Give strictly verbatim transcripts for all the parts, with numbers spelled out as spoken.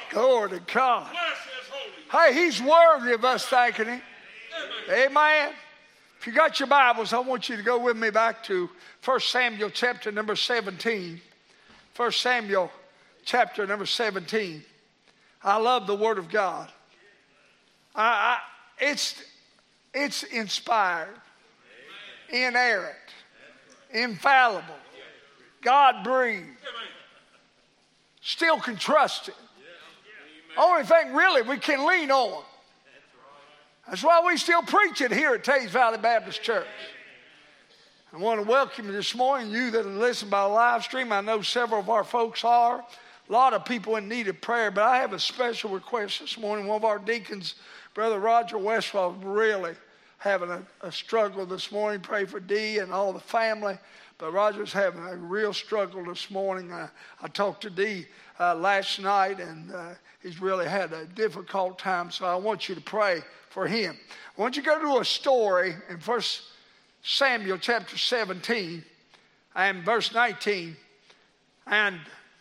Glory to God. Hey, he's worthy of us thanking him. Amen. If you got your Bibles, I want you to go with me back to First Samuel chapter number seventeen. First Samuel chapter number seventeen. I love the Word of God. I, I, it's, it's inspired, inerrant, infallible, God-breathed. Still can trust it. Only thing really we can lean on. That's why we still preach it here at Tays Valley Baptist Church. I want to welcome you this morning, you that are listening by live stream. I know several of our folks are. A lot of people in need of prayer, but I have a special request this morning. One of our deacons, Brother Roger Westfall, is really having a, a struggle this morning. Pray for Dee and all the family. But Roger's having a real struggle this morning. I, I talked to Dee uh, last night, and uh, he's really had a difficult time. So I want you to pray for him. I want you to go to a story in First Samuel chapter seventeen and verse nineteen. And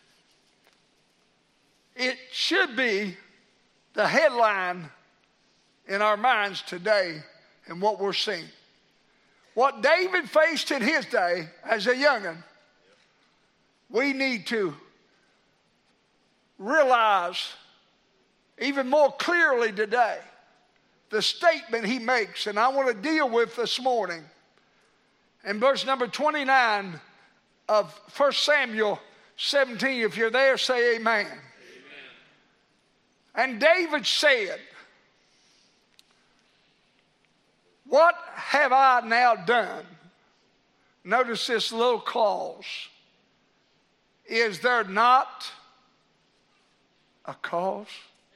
it should be the headline in our minds today and what we're seeing. What David faced in his day as a young'un, we need to realize even more clearly today the statement he makes, and I want to deal with this morning in verse number twenty-nine of First Samuel seventeen. If you're there, say amen. Amen. And David said, "What have I now done?" Notice this little clause. Is there not a cause?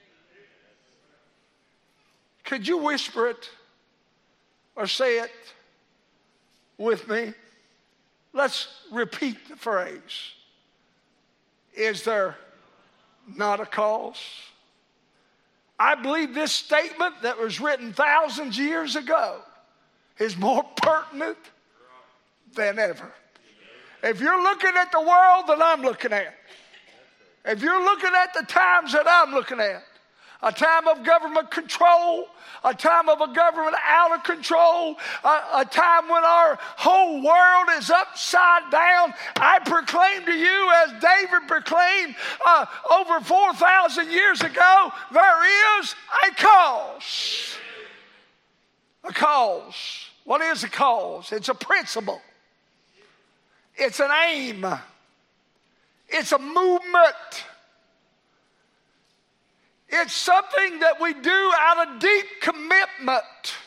Could you whisper it or say it with me? Let's repeat the phrase. Is there not a cause? I believe this statement that was written thousands of years ago is more pertinent than ever. If you're looking at the world that I'm looking at, if you're looking at the times that I'm looking at, a time of government control, a time of a government out of control, a, a time when our whole world is upside down, I proclaim to you, as David proclaimed uh, over four thousand years ago, there is a cause. A cause. What is a cause? It's a principle. It's an aim. It's a movement. It's something that we do out of deep commitment.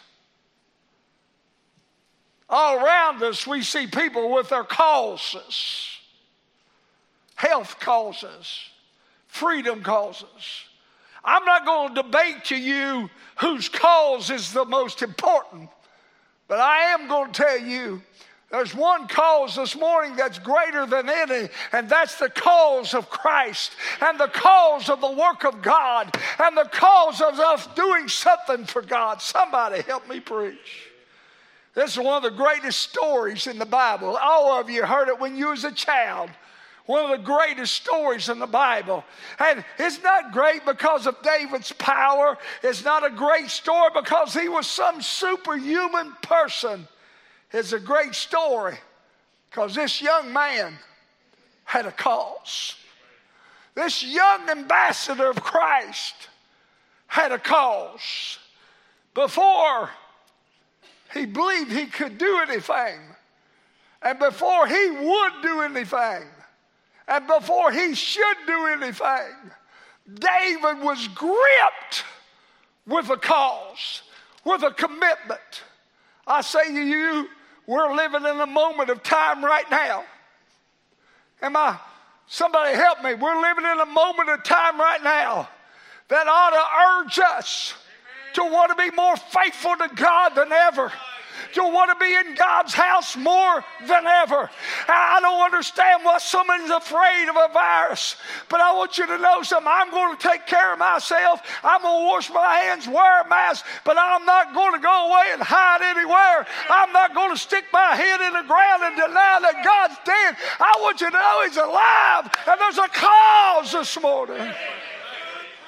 All around us, we see people with their causes. Health causes. Freedom causes. I'm not going to debate to you whose cause is the most important. But I am going to tell you, there's one cause this morning that's greater than any, and that's the cause of Christ, and the cause of the work of God, and the cause of us doing something for God. Somebody help me preach. This is one of the greatest stories in the Bible. All of you heard it when you was a child. One of the greatest stories in the Bible. And it's not great because of David's power. It's not a great story because he was some superhuman person. It's a great story because this young man had a cause. This young ambassador of Christ had a cause. Before he believed he could do anything, and before he would do anything, and before he should do anything, David was gripped with a cause, with a commitment. I say to you, we're living in a moment of time right now. Am I? Somebody help me. We're living in a moment of time right now that ought to urge us to want to be more faithful to God than ever. To want to be in God's house more than ever. I don't understand why somebody's afraid of a virus, but I want you to know something. I'm going to take care of myself. I'm going to wash my hands, wear a mask, but I'm not going to go away and hide anywhere. I'm not going to stick my head in the ground and deny that God's dead. I want you to know He's alive, and there's a cause this morning.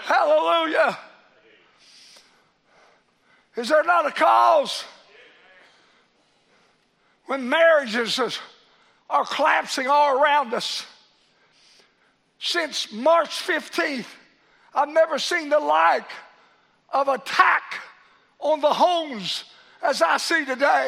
Hallelujah. Is there not a cause when marriages are collapsing all around us? Since March fifteenth, I've never seen the like of attack on the homes as I see today.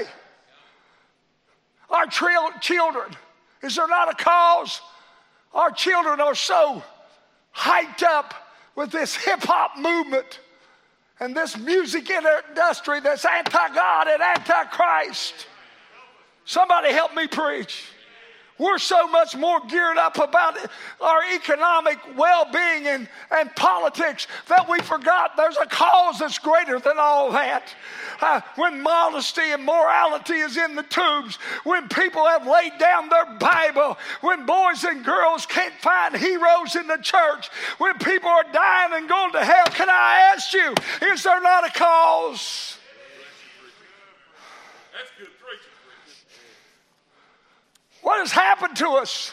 Our tri- children, is there not a cause? Our children are so hyped up with this hip-hop movement and this music industry that's anti-God and anti-Christ. Somebody help me preach. We're so much more geared up about our economic well-being and, and politics that we forgot there's a cause that's greater than all that. Uh, when modesty and morality is in the tubes, when people have laid down their Bible, when boys and girls can't find heroes in the church, when people are dying and going to hell, can I ask you, is there not a cause? That's good preaching. What has happened to us?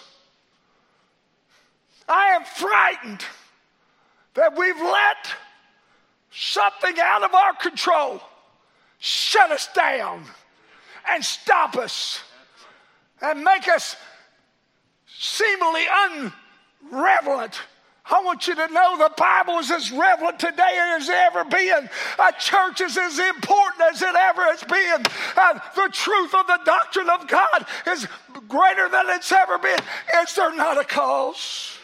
I am frightened that we've let something out of our control shut us down and stop us and make us seemingly unrelevant. I want you to know the Bible is as relevant today as it ever been. A church is as important as it ever has been. Uh, the truth of the doctrine of God is greater than it's ever been. Is there not a cause?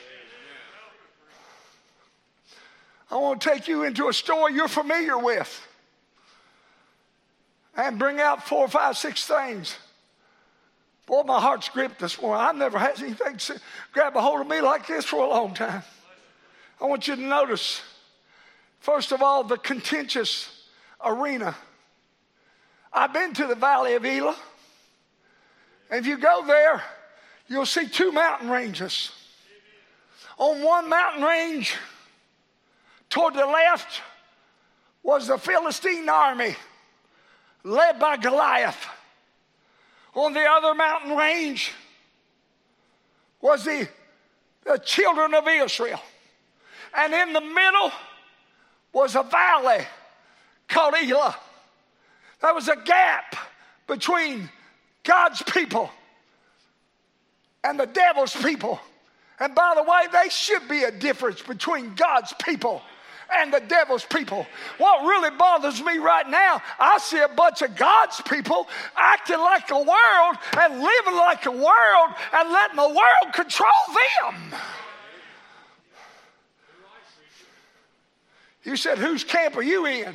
I want to take you into a story you're familiar with and bring out four, five, six things. Boy, my heart's gripped this morning. I've never had anything grab a hold of me like this for a long time. I want you to notice, first of all, the contentious arena. I've been to the Valley of Elah. And if you go there, you'll see two mountain ranges. On one mountain range, toward the left, was the Philistine army, led by Goliath. On the other mountain range was the, the children of Israel. And in the middle was a valley called Elah. There was a gap between God's people and the devil's people. And by the way, there should be a difference between God's people and the devil's people. What really bothers me right now, I see a bunch of God's people acting like a world and living like a world and letting the world control them. You said, whose camp are you in?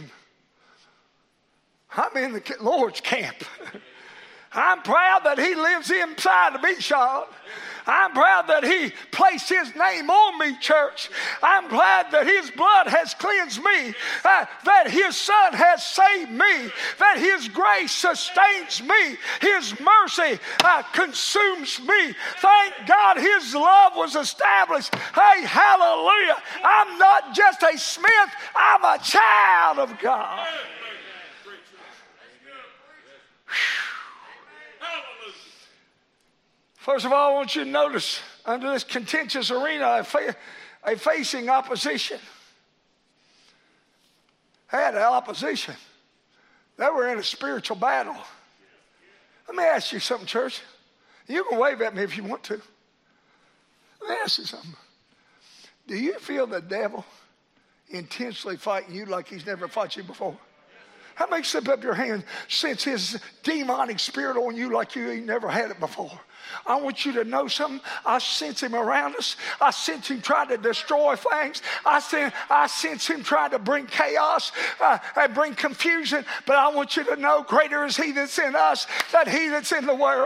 I'm in the Lord's camp. I'm proud that he lives inside of me, Sean. I'm proud that he placed his name on me, church. I'm glad that his blood has cleansed me, uh, that his son has saved me, that his grace sustains me, his mercy uh, consumes me. Thank God his love was established. Hey, hallelujah. I'm not just a smith, I'm a child of God. First of all, I want you to notice under this contentious arena, a, fa- a facing opposition. They had an opposition. They were in a spiritual battle. Let me ask you something, church. You can wave at me if you want to. Let me ask you something. Do you feel the devil intentionally fighting you like he's never fought you before? How many slip up your hand, sense his demonic spirit on you like you ain't never had it before? I want you to know something. I sense him around us. I sense him trying to destroy things. I sense, I sense him trying to bring chaos uh, and bring confusion. But I want you to know greater is he that's in us than he that's in the world.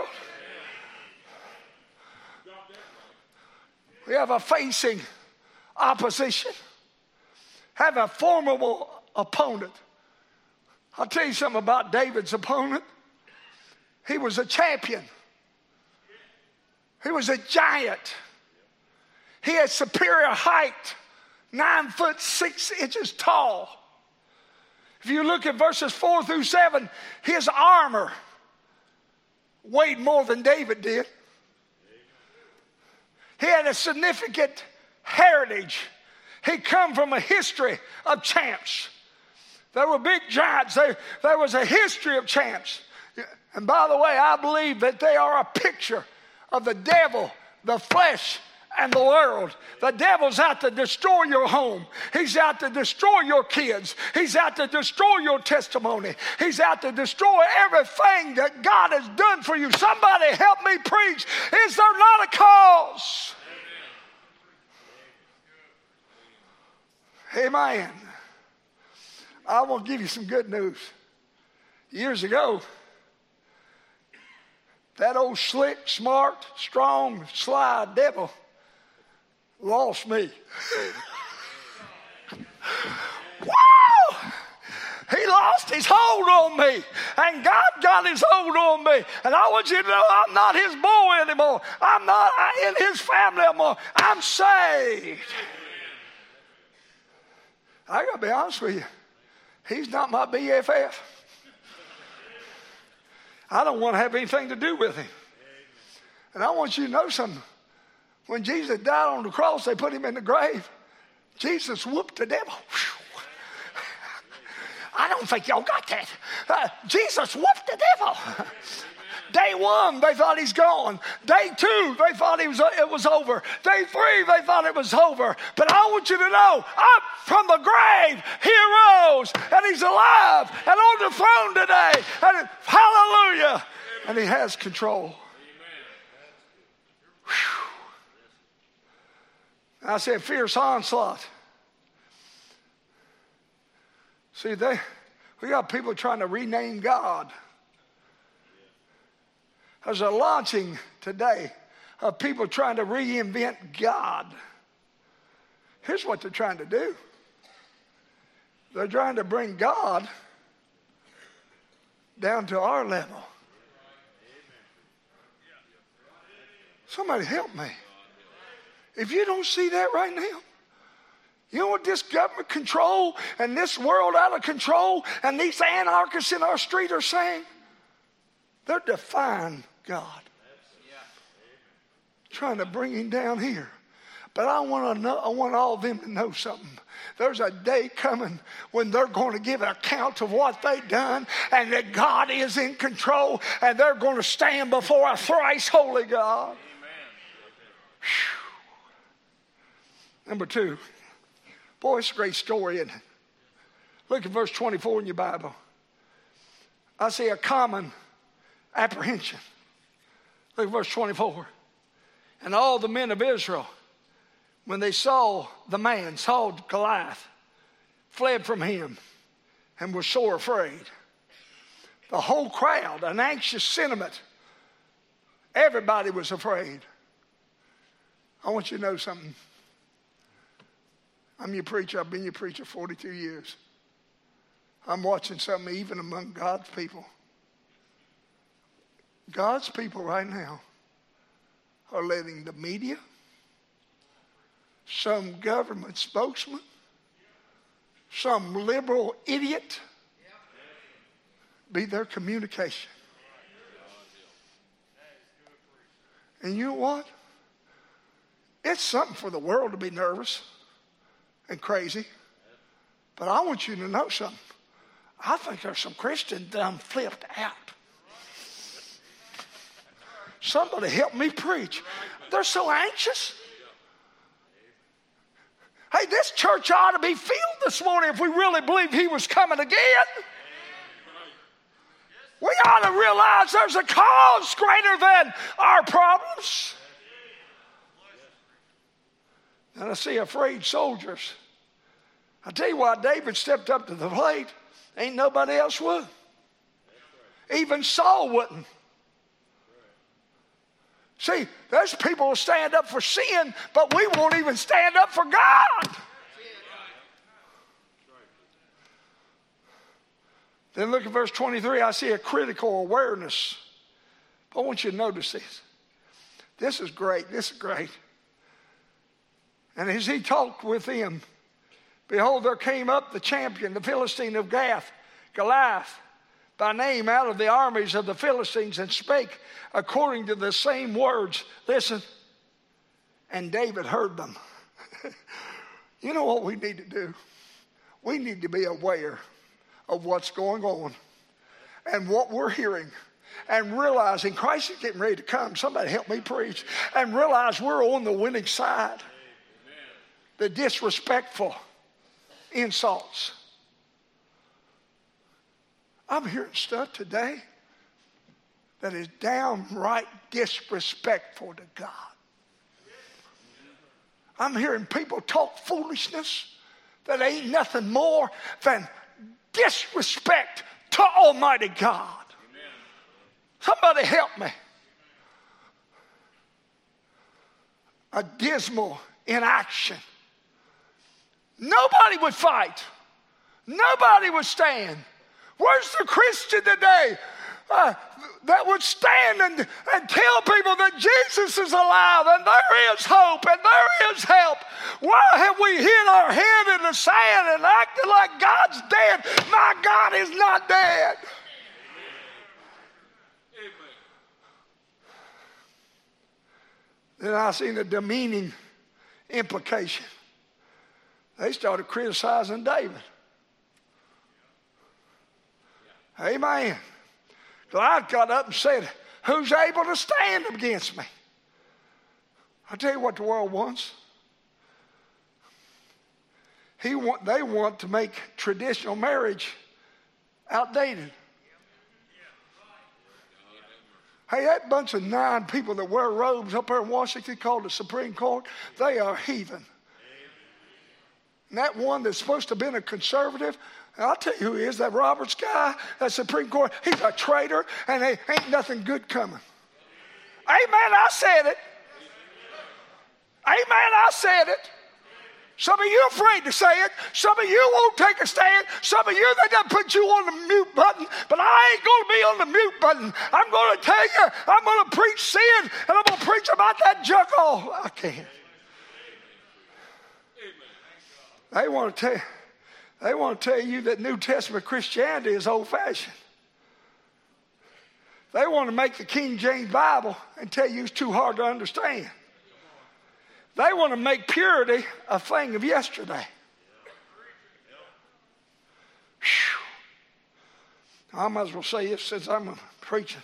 We have a facing opposition. Have a formidable opponent. I'll tell you something about David's opponent. He was a champion. He was a giant. He had superior height, nine foot six inches tall. If you look at verses four through seven, his armor weighed more than David did. He had a significant heritage. He come from a history of champs. There were big giants. There, there was a history of champs. And by the way, I believe that they are a picture of the devil, the flesh, and the world. The devil's out to destroy your home. He's out to destroy your kids. He's out to destroy your testimony. He's out to destroy everything that God has done for you. Somebody help me preach. Is there not a cause? Amen. I want to give you some good news. Years ago, that old slick, smart, strong, sly devil lost me. Woo! He lost his hold on me. And God got his hold on me. And I want you to know I'm not his boy anymore. I'm not in his family anymore. I'm saved. I got to be honest with you. He's not my B F F. I don't want to have anything to do with him. And I want you to know something. When Jesus died on the cross, they put him in the grave. Jesus whooped the devil. I don't think y'all got that. Uh, Jesus whooped the devil. Day one, they thought he's gone. Day two, they thought he was, it was over. Day three, they thought it was over. But I want you to know, up from the grave, he arose, and he's alive, and on the throne today. And hallelujah. And he has control. Whew. I said, fierce onslaught. See, they, we got people trying to rename God. There's a launching today of people trying to reinvent God. Here's what they're trying to do. They're trying to bring God down to our level. Somebody help me. If you don't see that right now, you know what this government control and this world out of control and these anarchists in our street are saying? They're defying God. Trying to bring him down here. But I want to know, I want all of them to know something. There's a day coming when they're going to give an account of what they've done and that God is in control and they're going to stand before a thrice holy God. Amen. Number two. Boy, it's a great story, isn't it? Look at verse twenty-four in your Bible. I see a common apprehension. Look at verse twenty-four. And all the men of Israel, when they saw the man, saw Goliath, fled from him and were sore afraid. The whole crowd, an anxious sentiment. Everybody was afraid. I want you to know something. I'm your preacher. I've been your preacher forty-two years. I'm watching something even among God's people. God's people right now are letting the media, some government spokesman, some liberal idiot be their communication. And you know what? It's something for the world to be nervous and crazy. But I want you to know something. I think there's some Christians done flipped out. Somebody help me preach. They're so anxious. Hey, this church ought to be filled this morning if we really believe he was coming again. We ought to realize there's a cause greater than our problems. And I see afraid soldiers. I tell you why David stepped up to the plate. Ain't nobody else would. Even Saul wouldn't. See, there's people who stand up for sin, but we won't even stand up for God. Then look at verse twenty-three. I see a critical awareness. I want you to notice this. This is great. This is great. And as he talked with them, behold, there came up the champion, the Philistine of Gath, Goliath, by name, out of the armies of the Philistines, and spake according to the same words. Listen. And David heard them. You know what we need to do? We need to be aware of what's going on and what we're hearing, and realizing Christ is getting ready to come. Somebody help me preach. And realize we're on the winning side. Amen. The disrespectful insults. I'm hearing stuff today that is downright disrespectful to God. I'm hearing people talk foolishness that ain't nothing more than disrespect to Almighty God. Amen. Somebody help me. A dismal inaction. Nobody would fight. Nobody would stand. Where's the Christian today uh, that would stand and, and tell people that Jesus is alive and there is hope and there is help? Why have we hit our head in the sand and acted like God's dead? My God is not dead. Amen. Then I seen a demeaning implication. They started criticizing David. Amen. Goliath got up and said, who's able to stand against me? I tell you what the world wants. He want, they want to make traditional marriage outdated. Hey, that bunch of nine people that wear robes up there in Washington called the Supreme Court, they are heathen. And that one that's supposed to have been a conservative, I'll tell you who he is, that Roberts guy, that Supreme Court, he's a traitor, and there ain't nothing good coming. Amen, I said it. Amen, I said it. Some of you are afraid to say it. Some of you won't take a stand. Some of you, they done put you on the mute button, but I ain't going to be on the mute button. I'm going to tell you, I'm going to preach sin, and I'm going to preach about that junk. Oh, I can't. They want to tell They want to tell you that New Testament Christianity is old-fashioned. They want to make the King James Bible and tell you it's too hard to understand. They want to make purity a thing of yesterday. Whew. I might as well say this since I'm preaching.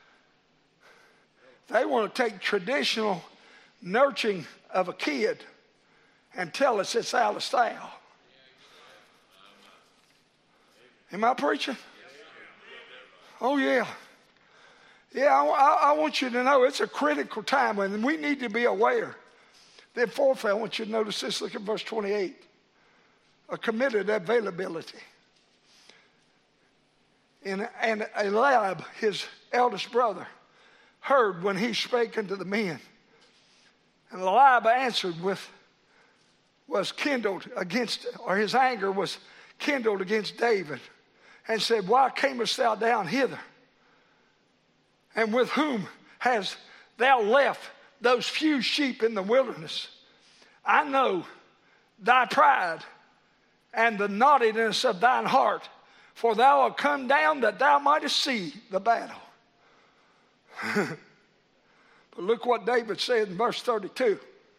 They want to take traditional nurturing of a kid and tell us it's out of style. Am I preaching? Oh, yeah. Yeah, I, I, I want you to know it's a critical time, and we need to be aware. Then fourthly, I want you to notice this. Look at verse twenty-eight. A committed availability. And, and Eliab, his eldest brother, heard when he spake unto the men. And Eliab answered with, was kindled against, or his anger was kindled against David, and said, why camest thou down hither? And with whom hast thou left those few sheep in the wilderness? I know thy pride and the naughtiness of thine heart, for thou art come down that thou mightest see the battle. But look what David said in verse thirty-two.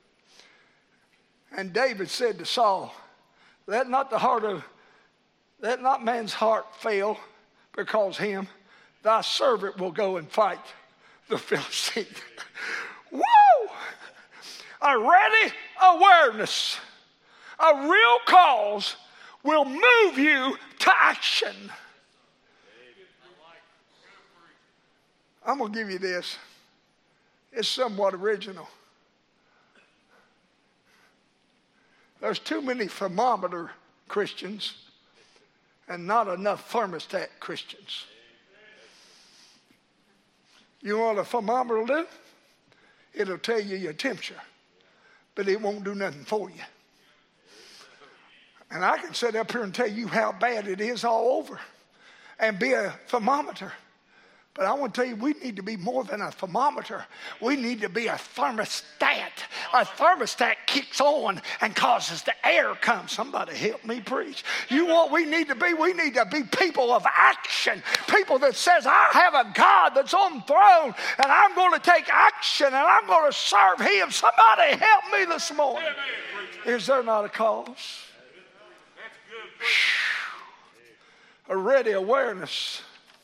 And David said to Saul, let not the heart of Let not man's heart fail because him, thy servant will go and fight the Philistine. Woo! A ready awareness, a real cause will move you to action. I'm going to give you this. It's somewhat original. There's too many thermometer Christians and not enough thermostat Christians. You know what a thermometer will do? It'll tell you your temperature, but it won't do nothing for you. And I can sit up here and tell you how bad it is all over and be a thermometer. But I want to tell you, we need to be more than a thermometer. We need to be a thermostat. A thermostat kicks on and causes the air come. Somebody help me preach. You know what we need to be? We need to be people of action. People that says, I have a God that's on the throne, and I'm going to take action, and I'm going to serve him. Somebody help me this morning. Is there not a cause? A ready awareness.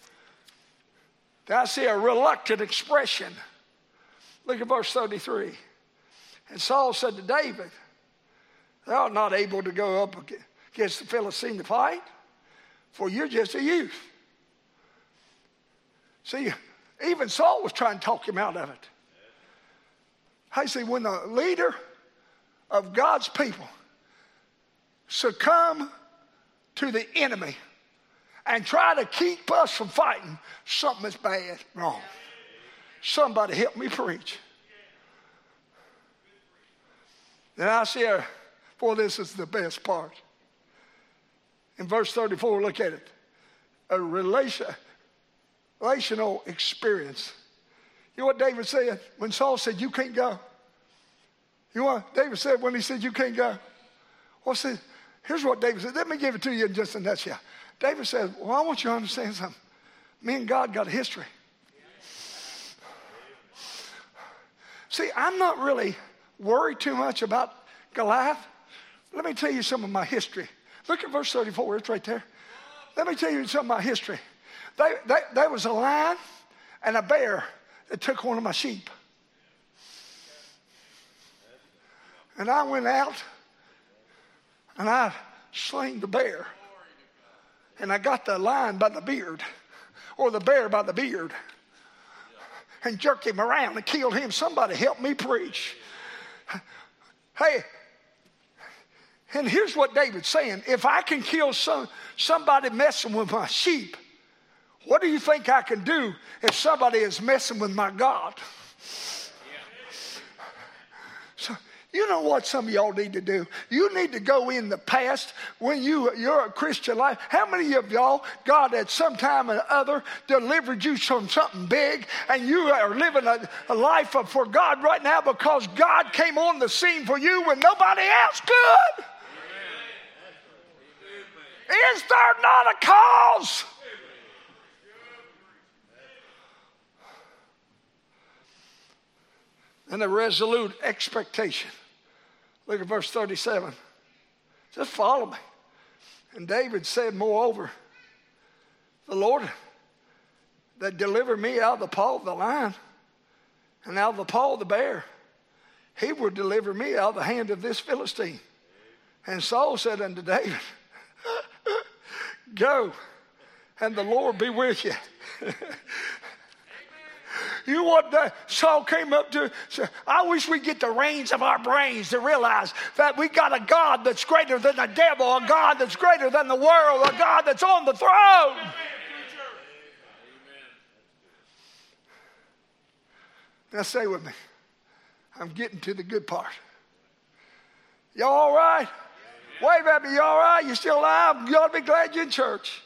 I see a reluctant expression. Look at verse thirty-three. And Saul said to David, thou art not able to go up against the Philistine to fight, for you're just a youth. See, even Saul was trying to talk him out of it. I see, when the leader of God's people succumb to the enemy and try to keep us from fighting, something is bad, wrong. Somebody help me preach. Then I see, a, boy, this is the best part. In verse thirty-four, look at it. A relation, relational experience. You know what David said when Saul said, you can't go? You know what David said when he said, you can't go? Well, see, here's what David said. Let me give it to you in just a nutshell. David said, well, I want you to understand something. Me and God got a history. See, I'm not really worried too much about Goliath. Let me tell you some of my history. Look at verse thirty-four. It's right there. Let me tell you some of my history. They, they, there was a lion and a bear that took one of my sheep. And I went out and I slain the bear. And I got the lion by the beard, or the bear by the beard, and jerked him around and killed him. Somebody help me preach. Hey, and here's what David's saying. If I can kill some, somebody messing with my sheep, what do you think I can do if somebody is messing with my God? So, you know what some of y'all need to do? You need to go in the past when you, you're a Christian life. How many of y'all, God at some time or other delivered you from something big, and you are living a, a life of, for God right now because God came on the scene for you when nobody else could? Amen. Is there not a cause? And a resolute expectation. Look at verse thirty-seven. Just follow me. And David said, moreover, the Lord that delivered me out of the paw of the lion and out of the paw of the bear, he will deliver me out of the hand of this Philistine. And Saul said unto David, go, and the Lord be with you. You know what uh, Saul came up to? I wish we get the reins of our brains to realize that we got a God that's greater than the devil, a God that's greater than the world, a God that's on the throne. Amen. Now say with me, I'm getting to the good part. Y'all all right? Wave at me, you all right? You still alive? You ought to be glad you're in church.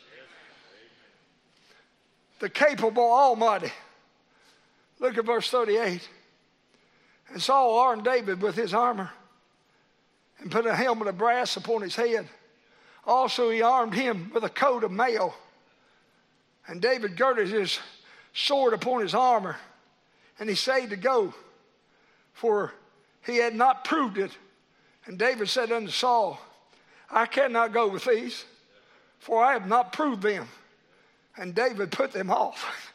The capable Almighty. Look at verse thirty-eight. And Saul armed David with his armor and put a helmet of brass upon his head. Also he armed him with a coat of mail. And David girded his sword upon his armor. And he said to go, for he had not proved it. And David said unto Saul, I cannot go with these, for I have not proved them. And David put them off.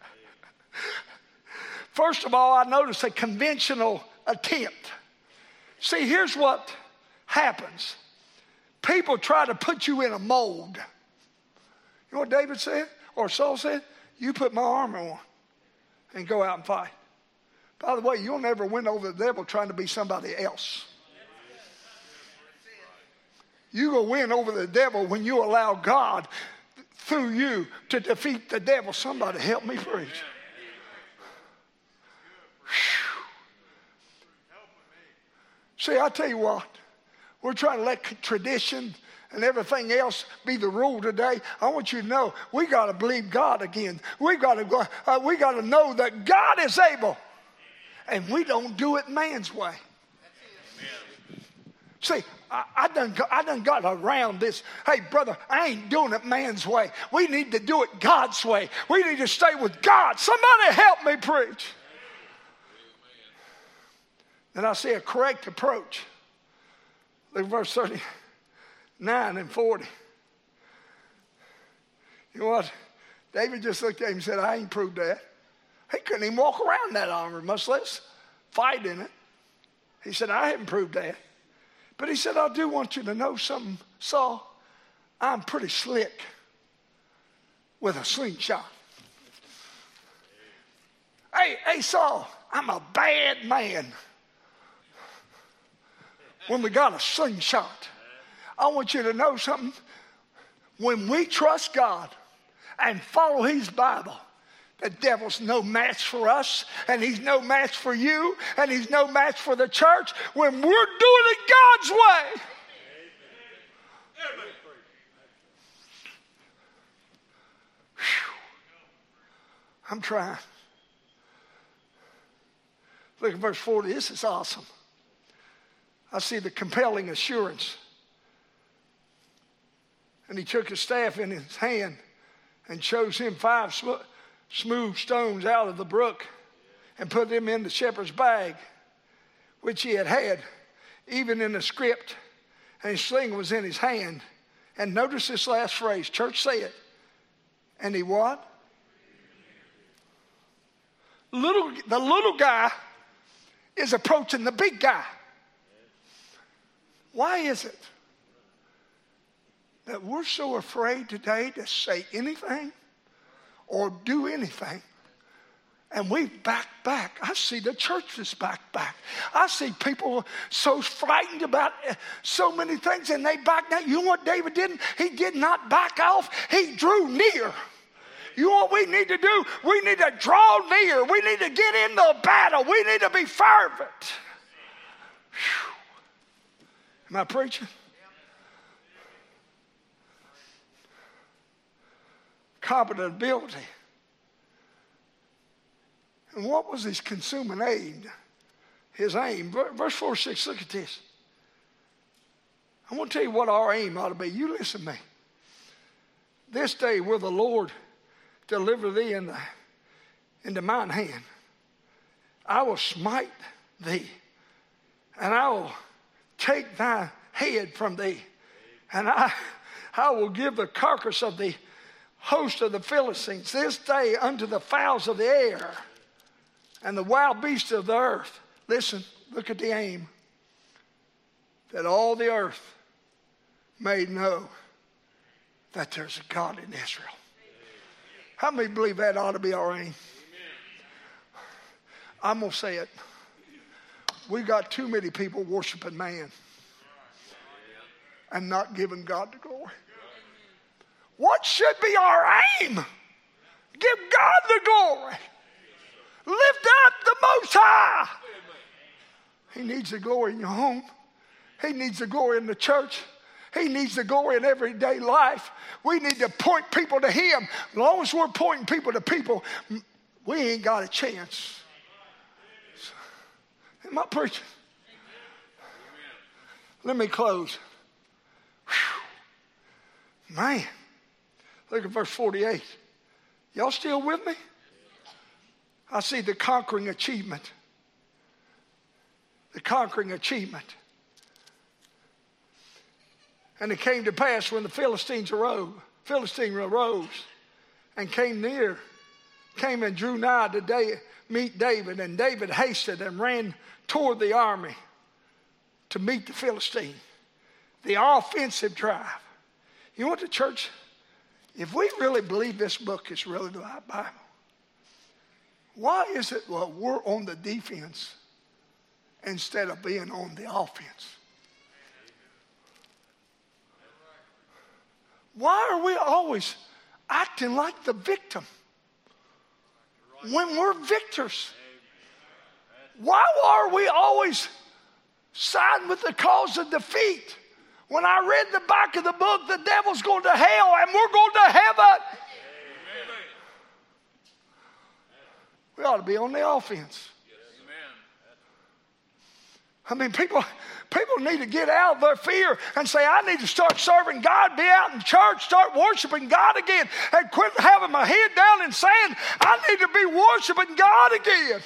First of all, I noticed a conventional attempt. See, here's what happens. People try to put you in a mold. You know what David said, or Saul said? You put my armor on and go out and fight. By the way, you'll never win over the devil trying to be somebody else. You're going to win over the devil when you allow God through you to defeat the devil. Somebody help me preach. See, I tell you what, We're trying to let tradition and everything else be the rule today. I want you to know we got to believe God again. We got to go. Uh, we got to know that God is able, and we don't do it man's way. See, I, I done got, I done got around this. Hey, brother, I ain't doing it man's way. We need to do it God's way. We need to stay with God. Somebody help me preach. Then I see a correct approach. Look at verse thirty-nine and forty. You know what? David just looked at him and said, I ain't proved that. He couldn't even walk around that armor, much less fight in it. He said, I haven't proved that. But he said, I do want you to know something, Saul. I'm pretty slick with a slingshot. Hey, hey, Saul, I'm a bad man when we got a slingshot. I want you to know something. When we trust God and follow his Bible, the devil's no match for us, and he's no match for you, and he's no match for the church when we're doing it God's way. Amen. I'm trying. Look at verse forty. This is awesome. I see the compelling assurance. And he took his staff in his hand and chose him five sm- smooth stones out of the brook and put them in the shepherd's bag, which he had had, even in the script, and his sling was in his hand. And notice this last phrase. Church, say it. And he what? Little, the little guy is approaching the big guy. Why is it that we're so afraid today to say anything or do anything? And we've backed back. I see the church is backed back. I see people so frightened about so many things, and they back down. You know what David did? He did not back off. He drew near. You know what we need to do? We need to draw near. We need to get in the battle. We need to be fervent. Whew. Am I preaching? Competent ability. And what was his consuming aim? His aim. Verse four, six, look at this. I want to tell you what our aim ought to be. You listen to me. This day will the Lord deliver thee in the, into mine hand. I will smite thee, and I will take thy head from thee, and I, I will give the carcass of the host of the Philistines this day unto the fowls of the air and the wild beasts of the earth. Listen, look at the aim. That all the earth may know that there's a God in Israel. How many believe that ought to be our aim? I'm going to say it. We got too many people worshiping man and not giving God the glory. What should be our aim? Give God the glory. Lift up the Most High. He needs the glory in your home. He needs the glory in the church. He needs the glory in everyday life. We need to point people to him. As long as we're pointing people to people, we ain't got a chance. Am I preaching? Let me close. Whew. Man, look at verse forty-eight. Y'all still with me? I see the conquering achievement. The conquering achievement. And it came to pass when the Philistines arose, Philistine arose and came near, came and drew nigh to da- meet David. And David hasted and ran toward the army to meet the Philistine. The offensive drive. You know what, the church, if we really believe this book is really the Bible, why is it well, we're on the defense instead of being on the offense? Why are we always acting like the victim when we're victors? Why are we always siding with the cause of defeat. When I read the back of the book, the devil's going to hell and we're going to heaven. Amen. We ought to be on the offense. I mean, people, people need to get out of their fear and say, I need to start serving God, be out in church, start worshiping God again, and quit having my head down and saying, I need to be worshiping God again.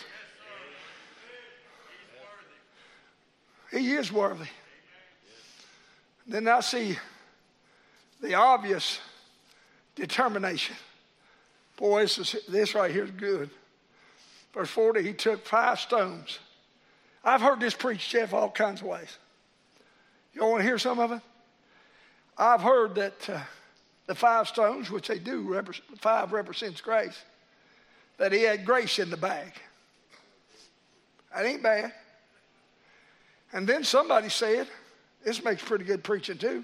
He is worthy. Then I see the obvious determination. Boy, this, is, this right here is good. Verse forty, he took five stones. I've heard this preached, Jeff, all kinds of ways. You want to hear some of it? I've heard that uh, the five stones, which they do, represent, five represents grace, that he had grace in the bag. That ain't bad. And then somebody said, this makes pretty good preaching too,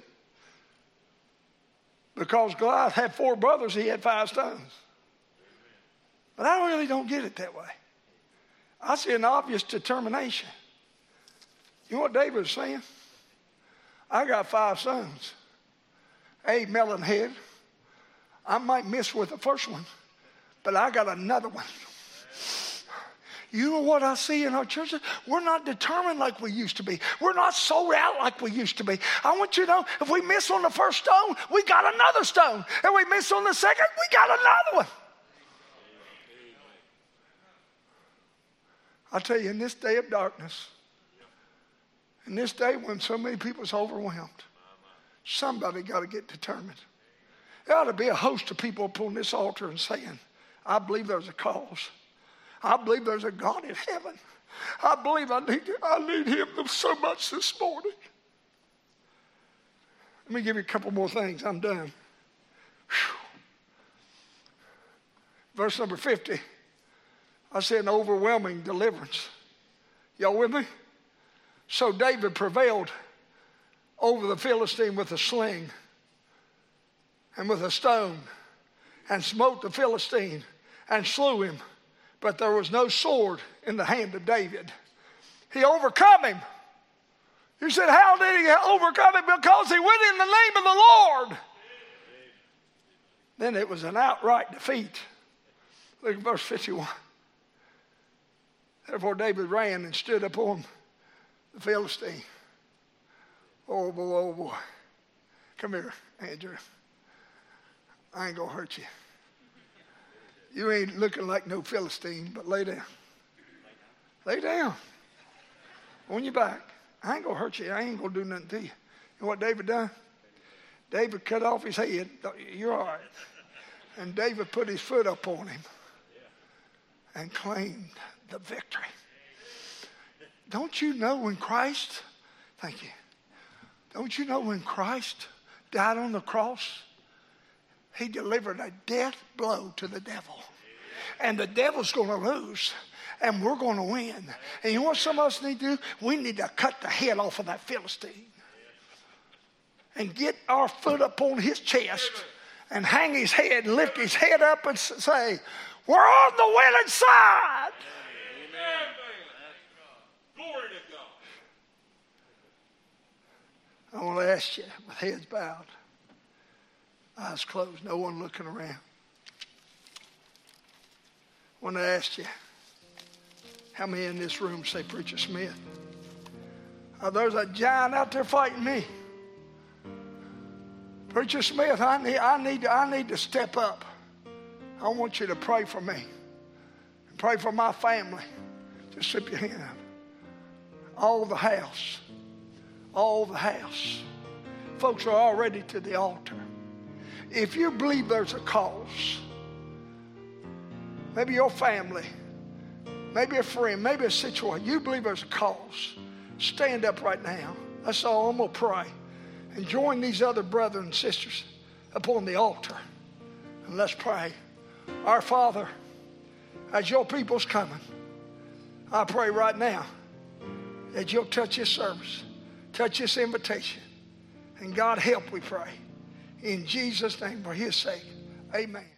because Goliath had four brothers, he had five stones. But I really don't get it that way. I see an obvious determination. You know what David was saying? I got five sons. Hey, melon head, I might miss with the first one, but I got another one. You know what I see in our churches? We're not determined like we used to be. We're not sold out like we used to be. I want you to know, if we miss on the first stone, we got another stone. And we miss on the second, we got another one. I tell you, in this day of darkness, in this day when so many people's overwhelmed, somebody got to get determined. There ought to be a host of people upon this altar and saying, I believe there's a cause. I believe there's a God in heaven. I believe I need, I need him so much this morning. Let me give you a couple more things. I'm done. Whew. Verse number fifty. I see an overwhelming deliverance. Y'all with me? So David prevailed over the Philistine with a sling and with a stone, and smote the Philistine and slew him. But there was no sword in the hand of David. He overcome him. You said, how did he overcome him? Because he went in the name of the Lord. Then it was an outright defeat. Look at verse fifty-one. Therefore David ran and stood upon the Philistine. Oh boy, oh boy. Come here, Andrew. I ain't gonna hurt you. You ain't looking like no Philistine, but lay down. Lay down. On your back. I ain't gonna hurt you. I ain't gonna do nothing to you. You know what David done? David cut off his head. You're all right. And David put his foot up on him and claimed the victory. Don't you know when Christ, thank you. Don't you know when Christ died on the cross, he delivered a death blow to the devil. And the devil's going to lose. And we're going to win. And you know what some of us need to do? We need to cut the head off of that Philistine. And get our foot up on his chest. And hang his head and lift his head up and say, we're on the winning side. Amen. Glory to God. I want to ask you, with heads bowed, eyes closed, no one looking around. I want to ask you, how many in this room say, Preacher Smith, oh, there's a giant out there fighting me. Preacher Smith, I need, I need, I need to step up. I want you to pray for me. Pray for my family. Just slip your hand up. All the house. All the house. Folks are already to the altar. If you believe there's a cause, maybe your family, maybe a friend, maybe a situation, you believe there's a cause, stand up right now. That's all. I'm going to pray. And join these other brothers and sisters upon the altar. And let's pray. Our Father, as your people's coming, I pray right now that you'll touch this service, touch this invitation. And God help, we pray. In Jesus' name, for his sake, amen.